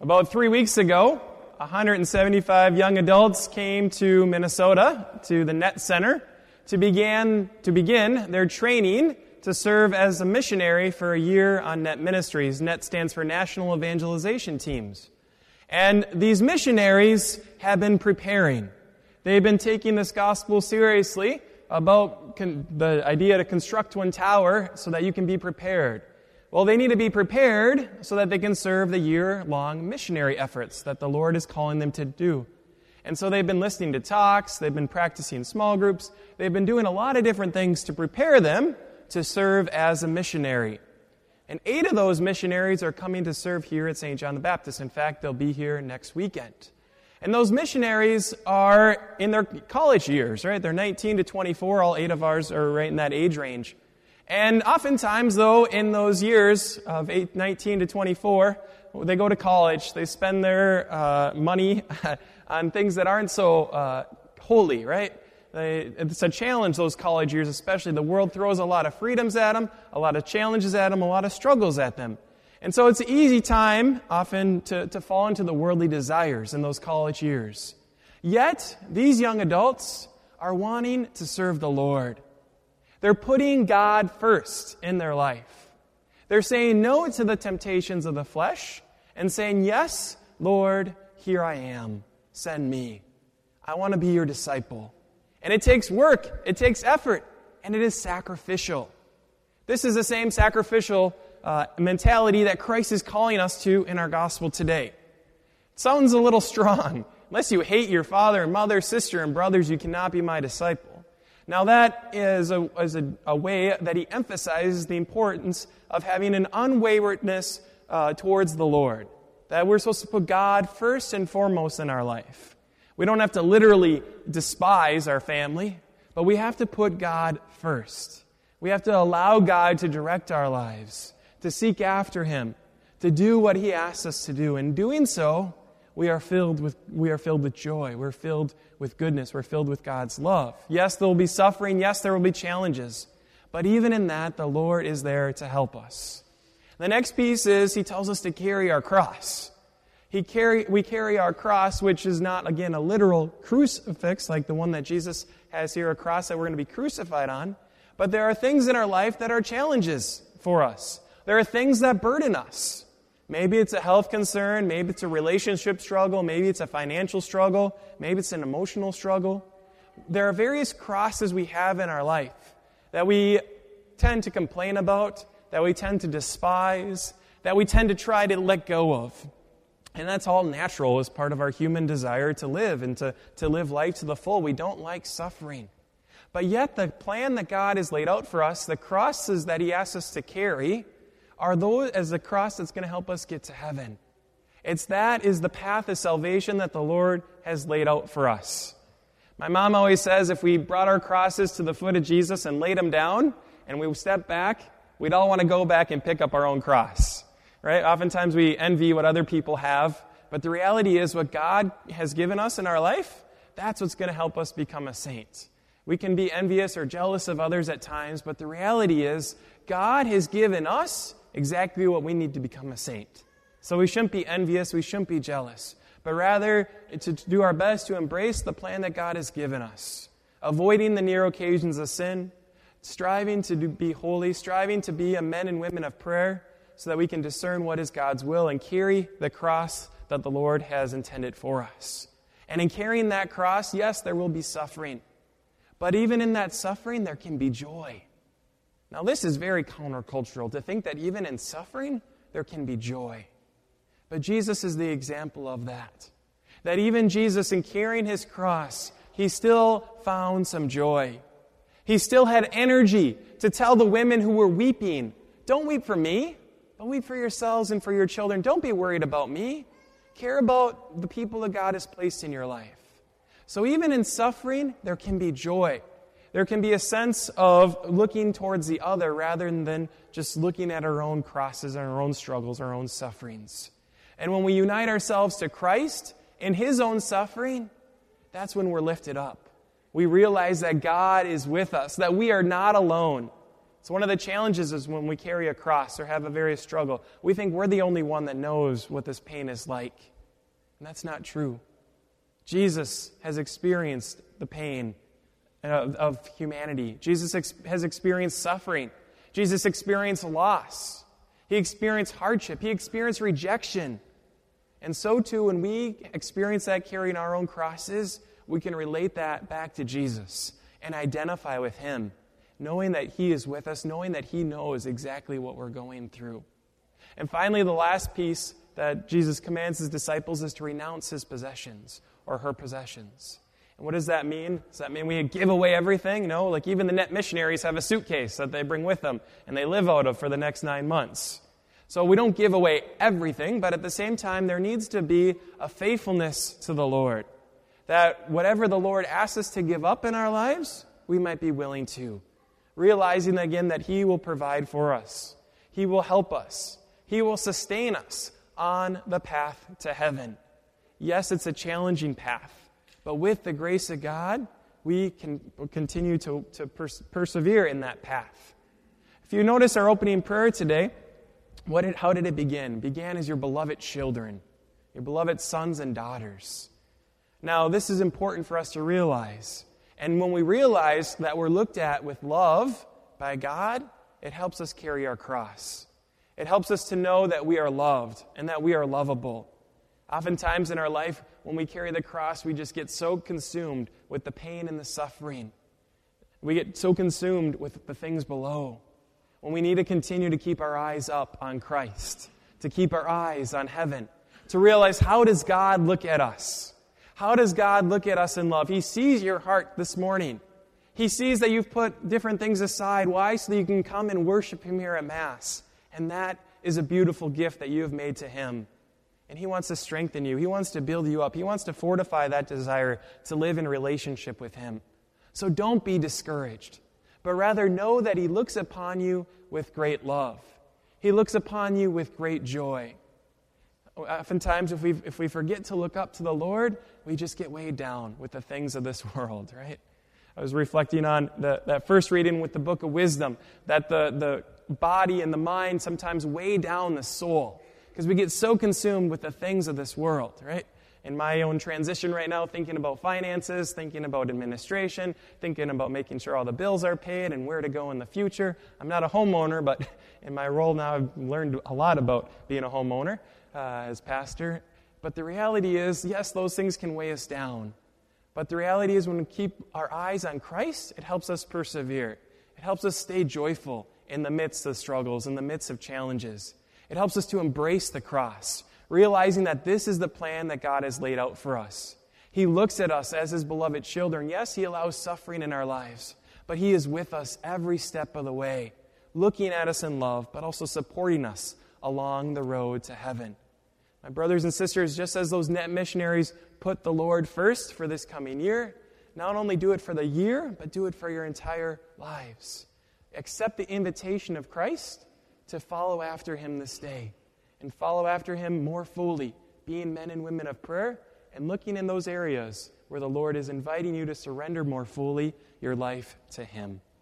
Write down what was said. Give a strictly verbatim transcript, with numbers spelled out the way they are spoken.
About three weeks ago, one hundred seventy-five young adults came to Minnesota, to the Net Center, to begin, to begin their training to serve as a missionary for a year on Net Ministries. Net stands for National Evangelization Teams. And these missionaries have been preparing. They've been taking this gospel seriously about con- the idea to construct one tower so that you can be prepared. Well, they need to be prepared so that they can serve the year-long missionary efforts that the Lord is calling them to do. And so they've been listening to talks, they've been practicing small groups, they've been doing a lot of different things to prepare them to serve as a missionary. And eight of those missionaries are coming to serve here at Saint John the Baptist. In fact, they'll be here next weekend. And those missionaries are in their college years, right? They're nineteen to twenty-four. All eight of ours are right in that age range. And oftentimes, though, in those years of eight, nineteen to twenty-four, they go to college. They spend their uh, money on things that aren't so uh, holy, right? They, it's a challenge, those college years especially. The world throws a lot of freedoms at them, a lot of challenges at them, a lot of struggles at them. And so it's an easy time, often, to, to fall into the worldly desires in those college years. Yet, these young adults are wanting to serve the Lord. They're putting God first in their life. They're saying no to the temptations of the flesh and saying, yes, Lord, here I am. Send me. I want to be your disciple. And it takes work, it takes effort, and it is sacrificial. This is the same sacrificial uh, mentality that Christ is calling us to in our gospel today. It sounds a little strong. Unless you hate your father and mother, sister and brothers, you cannot be my disciple. Now that is a, is a, a way that he emphasizes the importance of having an unwaywardness uh, towards the Lord. That we're supposed to put God first and foremost in our life. We don't have to literally despise our family, but we have to put God first. We have to allow God to direct our lives, to seek after Him, to do what He asks us to do. In doing so, we are filled with we are filled with joy. We're filled with goodness. We're filled with God's love. Yes, there will be suffering. Yes, there will be challenges. But even in that, the Lord is there to help us. The next piece is He tells us to carry our cross. He carry we carry our cross, which is not, again, a literal crucifix like the one that Jesus has here, a cross that we're going to be crucified on. But there are things in our life that are challenges for us. There are things that burden us. Maybe it's a health concern, maybe it's a relationship struggle, maybe it's a financial struggle, maybe it's an emotional struggle. There are various crosses we have in our life that we tend to complain about, that we tend to despise, that we tend to try to let go of. And that's all natural as part of our human desire to live and to, to live life to the full. We don't like suffering. But yet the plan that God has laid out for us, the crosses that He asks us to carry, are those as the cross that's going to help us get to heaven. It's that is the path of salvation that the Lord has laid out for us. My mom always says if we brought our crosses to the foot of Jesus and laid them down and we step back, we'd all want to go back and pick up our own cross. Right? Oftentimes we envy what other people have, but the reality is what God has given us in our life, that's what's going to help us become a saint. We can be envious or jealous of others at times, but the reality is God has given us exactly what we need to become a saint. So we shouldn't be envious, we shouldn't be jealous, but rather to do our best to embrace the plan that God has given us, avoiding the near occasions of sin, striving to be holy, striving to be a men and women of prayer so that we can discern what is God's will and carry the cross that the Lord has intended for us. And in carrying that cross, yes, there will be suffering, but even in that suffering, there can be joy. Now, this is very countercultural, to think that even in suffering, there can be joy. But Jesus is the example of that. That even Jesus, in carrying His cross, He still found some joy. He still had energy to tell the women who were weeping, don't weep for me, but weep for yourselves and for your children. Don't be worried about me. Care about the people that God has placed in your life. So even in suffering, there can be joy. There can be a sense of looking towards the other rather than just looking at our own crosses and our own struggles, our own sufferings. And when we unite ourselves to Christ in His own suffering, that's when we're lifted up. We realize that God is with us, that we are not alone, It's one of the challenges is when we carry a cross or have a various struggle. We think we're the only one that knows what this pain is like. And that's not true. Jesus has experienced the pain of, of humanity. Jesus ex- has experienced suffering. Jesus experienced loss. He experienced hardship. He experienced rejection. And so too, when we experience that carrying our own crosses, we can relate that back to Jesus and identify with Him, knowing that He is with us, knowing that He knows exactly what we're going through. And finally, the last piece that Jesus commands His disciples is to renounce His possessions or her possessions. And what does that mean? Does that mean we give away everything? No, like even the net missionaries have a suitcase that they bring with them and they live out of for the next nine months. So we don't give away everything, but at the same time, there needs to be a faithfulness to the Lord. That whatever the Lord asks us to give up in our lives, we might be willing to. Realizing again that He will provide for us. He will help us. He will sustain us on the path to heaven. Yes, it's a challenging path, but with the grace of God, we can continue to, to pers- persevere in that path. If you notice our opening prayer today, what did, how did it begin? It began as your beloved children, your beloved sons and daughters. Now, this is important for us to realize. And when we realize that we're looked at with love by God, it helps us carry our cross. It helps us to know that we are loved and that we are lovable. Oftentimes in our life, when we carry the cross, we just get so consumed with the pain and the suffering. We get so consumed with the things below. When we need to continue to keep our eyes up on Christ, to keep our eyes on heaven, to realize, how does God look at us? How does God look at us in love? He sees your heart this morning. He sees that you've put different things aside. Why? So that you can come and worship Him here at Mass. And that is a beautiful gift that you have made to Him. And He wants to strengthen you. He wants to build you up. He wants to fortify that desire to live in relationship with Him. So don't be discouraged, but rather know that He looks upon you with great love. He looks upon you with great joy. Oftentimes, if we if we forget to look up to the Lord, we just get weighed down with the things of this world, right? I was reflecting on the, that first reading with the Book of Wisdom, that the, the body and the mind sometimes weigh down the soul because we get so consumed with the things of this world, right? In my own transition right now, thinking about finances, thinking about administration, thinking about making sure all the bills are paid and where to go in the future. I'm not a homeowner, but in my role now, I've learned a lot about being a homeowner uh, as pastor. But the reality is, yes, those things can weigh us down. But the reality is when we keep our eyes on Christ, it helps us persevere. It helps us stay joyful in the midst of struggles, in the midst of challenges. It helps us to embrace the cross, realizing that this is the plan that God has laid out for us. He looks at us as His beloved children. Yes, He allows suffering in our lives, but He is with us every step of the way, looking at us in love, but also supporting us along the road to heaven. My brothers and sisters, just as those net missionaries put the Lord first for this coming year, not only do it for the year, but do it for your entire lives. Accept the invitation of Christ to follow after Him this day and follow after Him more fully, being men and women of prayer and looking in those areas where the Lord is inviting you to surrender more fully your life to Him.